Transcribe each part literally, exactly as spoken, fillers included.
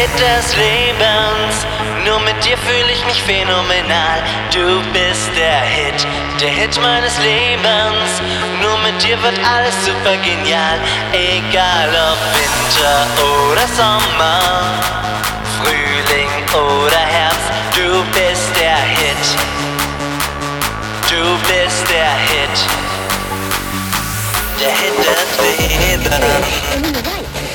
Hit des Lebens. Nur mit dir fühle ich mich phänomenal. Du bist der Hit, der Hit meines Lebens. Nur mit dir wird alles super genial. Egal ob Winter oder Sommer, Frühling oder Herbst, du bist der Hit. Du bist der Hit, der Hit des Lebens.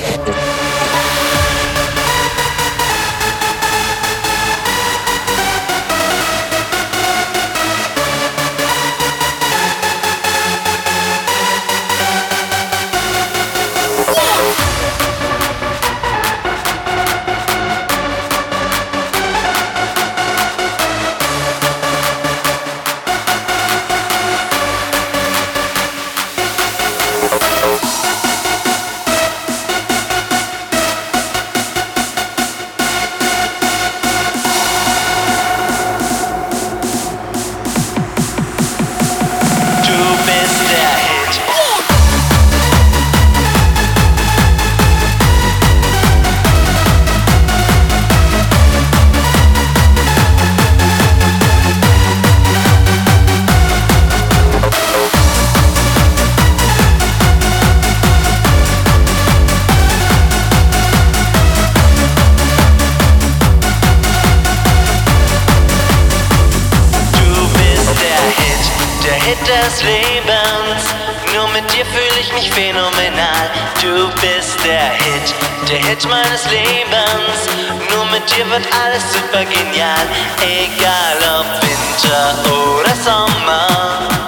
Hit des Lebens. Nur mit dir fühle ich mich phänomenal. Du bist der Hit, der Hit meines Lebens. Nur mit dir wird alles super genial. Egal ob Winter oder Sommer,